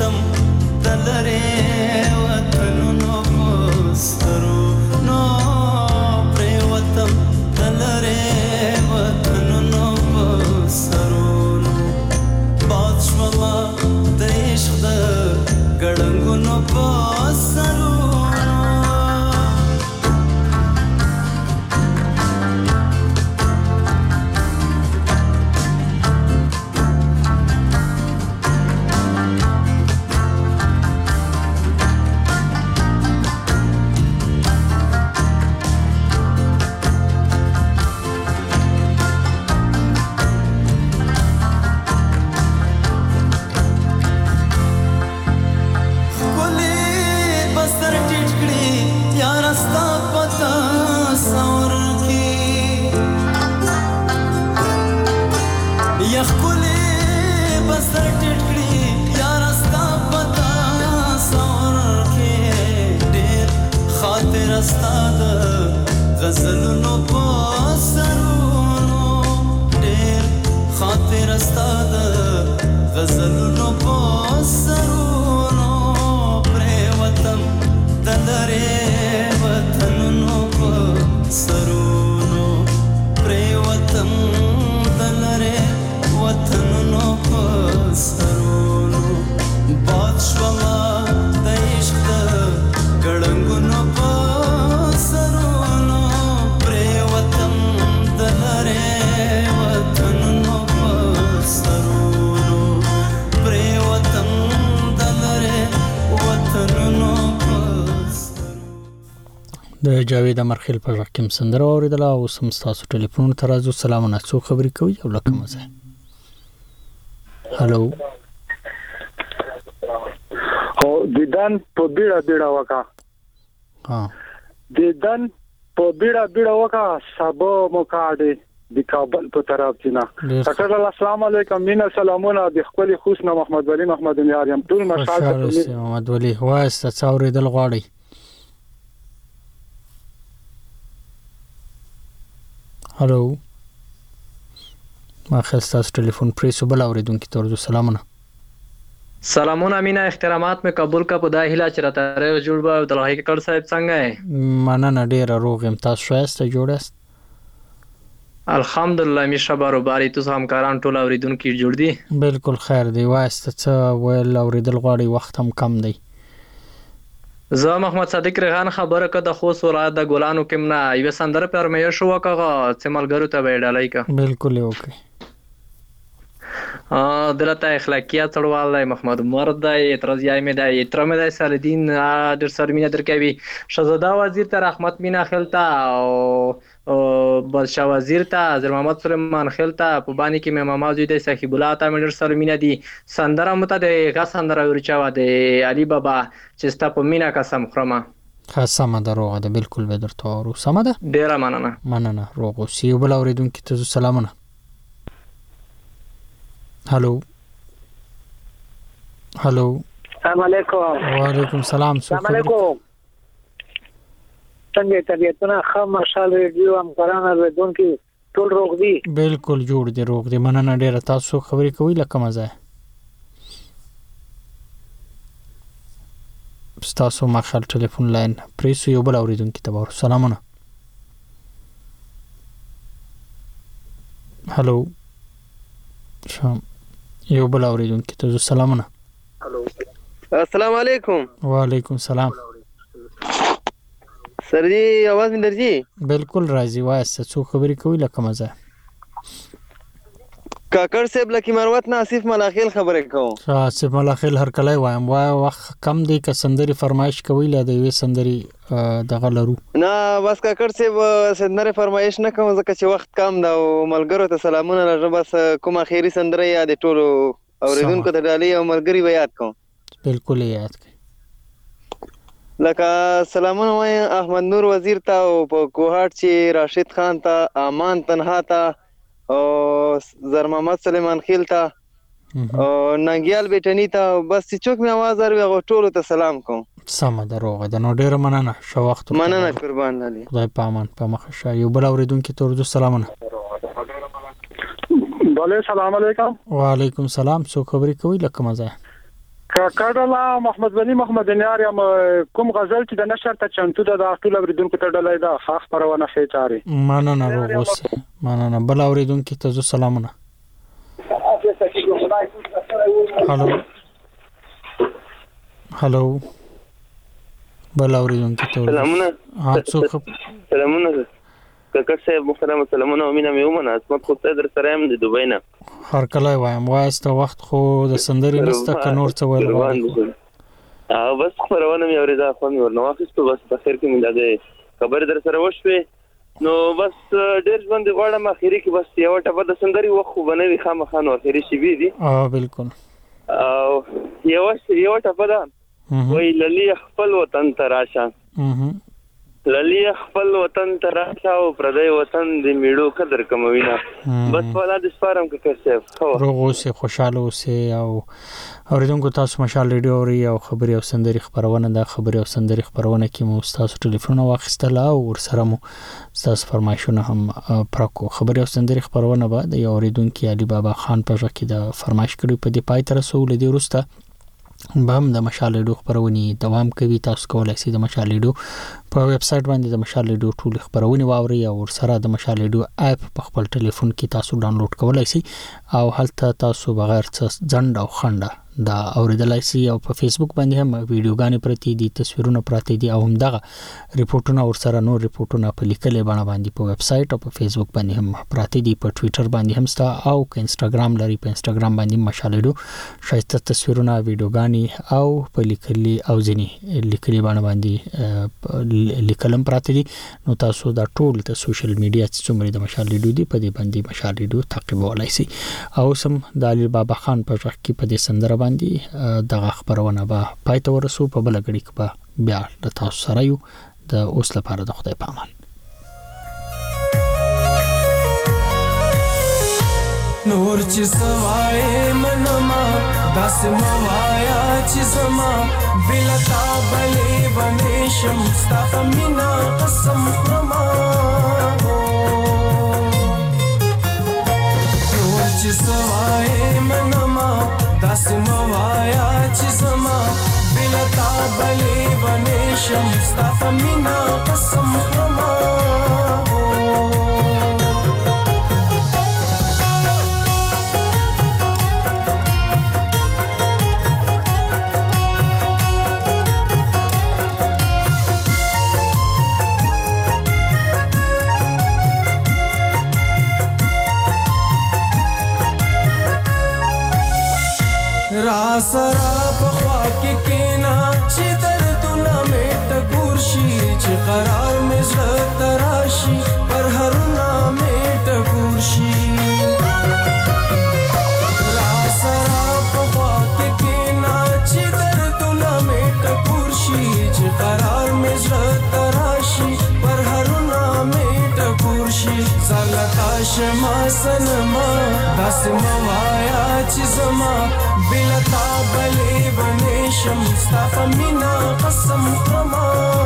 No استاد غزلونو پسرونو ډېر خاطر استاد غزلونو پسرونو پرې وطن دلره وطنونو پسرونو پرې وطن دلره وطنونو پسرونو باد شوما د عشق ګړنګونو پسرونو پرې وطن دلره وطنونو پسرونو پرې وطن دلره وطنونو د جاوید امرخیل په وخت کې سندره اوریدله او سم تاسو ټلیفون ته راځو. سلامونه، څو خبرې کوي او لکه مزه. هالو او دیدن په بیړه بیړه وکا ها دیدن په بیړه بیړه وکا سبا مکاډي د کابل په طرف جنا. السلام علیکم، مینا سلامونه د خپل خوشنه محمد ولی محمد یار یم ټول مشال ته محمد ولی واسه څاورې دل غواړي. هالو ما خلاص ټلیفون پریسو بل اوریدونکو ته ورځو. سلامونه سلامونه مینا، احترامات میں قبول کا پدا هلا چرته ر جوړ به د لوهي کړ صاحب څنګه ہے؟ مننه ډیر روغ ام، تاسو شایسته جوړ است؟ الحمدلله می شبارو باری تاسو همکاران ټول اوریدونکو جوړ دي؟ بالکل خیر دی. واسطه څه ویل اوریدل غواړي، وخت هم کم دی. زه محمد صادق ریحان خبره کده خو سورا د ګلانو کمنا یو سندره پر مې شو وکغه سیملګرو ته ویډالای کا. بالکل اوکے. ا دلته اخلاقیات څړوال محمد مرد د اعتراض یای مې د احترام د سالدین در سرمینه درکوي شهزاده وزیر ته رحمت مینا خلتا او بادشاہ وزیر ته حضرت محمد سلیمان خلتا په باندې کې مې مامازوی د صاحب الله ته مې در سرمینه دي سندره مته د غا سندره ورچا د علي بابا چې ستا په مینا قسم خرمه قسم دروغه ده. بالکل به درته ورو سم ده. ډیره مننه مننه روغ اوسې. بل اوریدونکو ته سلامونه. هالو هالو السلام علیکم. وعلیکم السلام. السلام علیکم. څنګه طبیعتونه ښه ماشال ریډیو همکاران اوریدونکو ټول روغ دي؟ بالکل جوړ دي روغ دي. مننه ډیره. تاسو خبرې کوئ لکه مزه تاسو ما خل ټلیفون لاین پریسو یو بل اوریدونکو ته ورو. سلامونه. هالو شام یو بل اوریدونکو ته سلامونه. السلام علیکم. وعلیکم السلام. سر جی आवाज مې درځي؟ بالکل راځي. واسه څو خبرې کوي لکه مزه. کاکړ صاحب لکی مروت نه آصف ملاخیل خبرې کوم. آصف ملاخیل هر کله وایم وای وخت کم دی که سندري فرمایش کوي لا دی وی سندري دغه لرو. نه بس کاکړ صاحب سندري فرمایش نه کوم ځکه چې وخت کم دا او ملګرو ته سلامونه لږه بس کوم اخیری سندري یاد ټولو اوریدونکو ته ډالۍ او ملګری و یاد کوم. بالکل یاد کړئ. لکه سلامونه وای احمد نور وزیر ته او په کوهاټ چې راشد خان ته امان تنها ته او زر محمد سلیمان خیل ته او ننګیال بیٹنی ته بس چې څوک می आवाज اوري هغه ټول ته سلام کوم. سم دروغه ده. نو ډیر مننه شو وخت. مننه قربان علي. خدای پامان په مخه شای. یو بل اوریدونکو ته ورته سلامونه. بله سلام علیکم. وعلیکم السلام. څو خبرې کوي لکه مزه. کاکړه محمد ولی محمد یار یم کوم غزل چې د نشر ته چنتو د ټول اوریدونکو ته ډلای دا خاص پرونه شي چاري. مننه روغوس. مننه بل اوریدونکو ته سلامونه. هالو هالو بل اوریدونکو ته سلامونه. ها څوک؟ سلامونه کاکړ صاحب محترم سلامونه ومنه مې ومنه عصمت خو ته در سره يم د دوبۍ نه. هر کله وایم واسطه وخت خو د سندري نسته ک نور څه ویل غواړم. او بس خبرونه مې اورېدا خو مې ورنه واخیستو بس په خیر کې مې دا خبر در سره وشوي نو بس ډېر ژوند غواړم اخیری کې بس یو ټپه د سندري وخت بنوي خامخا نو اخیری شي وی دي. اه بالکل. او یو یو ټپه ده وای للی خپل وطن تراشه للی خپل وطن ته راځه او پردی وطن د میړو قدر کموي نه بس ولا د سپارم که کسب خو روغ اوسه خوشاله اوسه او اوریدونکو تاسو مشال ریډیو اوري او خبري او سندري خبرونه د خبري او سندري خبرونه کې مو تاسو ټلیفون واخیستل او ورسره مو تاسو فرمایشونه هم پرکو خبري او سندري خبرونه بعد یو اوریدونکو علي بابا خان په ځکه د فرمایش کړی په دې پای تر سو لدی ورسته بهم د مشال ریډیو خبرونه دوام کوي تاسو کولای شئ د مشال ریډیو په ویب سټ باندې د مشال ریډیو ټول خبرونه واوري او سره د مشال ریډیو اپ په خپل ټلیفون کې تاسو ډاونلوډ کولای شئ او هلته تاسو بغیر څه ځند او خنده دا اوریدلای شئ او په فیسبوک باندې هم ویډیوګانې پرتی دي تصویرونه پراته دي او هم دغه ریپورتونه او سره نور ریپورتونه په لیکلې باندې باندې په ویب سټ او په فیسبوک باندې هم پراته دي په ټوئیټر باندې هم ستا او په انستګرام لري په انستګرام باندې مشال ریډیو شایسته تصویرونه ویډیوګانې او په لیکلي او ځینی لیکلي باندې باندې لیکلم پراته دي نو تاسو دا ټول د سوشل میډیا څومره د مشال ریډیو دی په دې باندې مشال ریډیو تعقیبولای شئ او سم د علي بابا خان په ځخ کې په دې سندره باندې دغه خبرونه به پای ته ورسو په بل غړي کې به بیا د تاسو سره یو د اوس لپاره د خدای په امان نور چې سوای منما داس موایا چې زما بلتا بلې باندې شم ستا مینا قسم خرما نور چې سوای منما داس موایا چې زما بلتا بلې باندې شم ستا مینا قسم خرما را سرا پخوا کې کینا چې دردونه مې ټکور شي چې قرار مې زړه تراشي پر هرونه مې ټکور شي را سرا پخوا کې کینا چې دردونه مې ټکور شي چې قرار مې زړه تراشي پر هرونه مې ټکور شي زلتا شما سنما داس موایا چې زما بلتا بلې باندې شم ستا مینا قسم خرما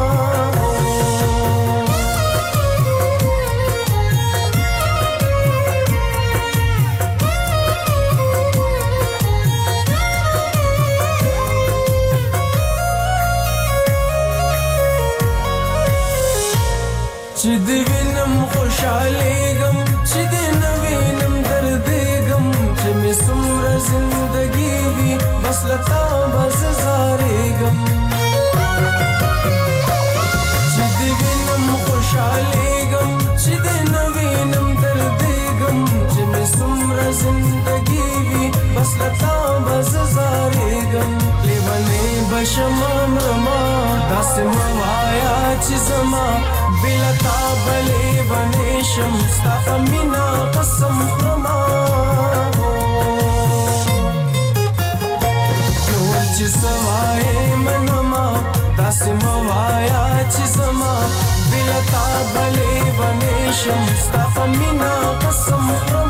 چې دې وینم خوشالېږم چې دې نه وینم دردېږم چې مې څومره زندګي وي بس لتا بس زارېږم چې دې وینم خوشالېږم چې دې نه وینم دردېږم چې مې څومره زندګي وي بس لتا بس زارېږم لیونې بشم مرما داسې موایا چې زما بلتا بلې باندې شم ستا مینا قسم خرما نور چې سوای منما داسې موایا چې زما بلتا بلې باندې شم ستا مینا قسم خرما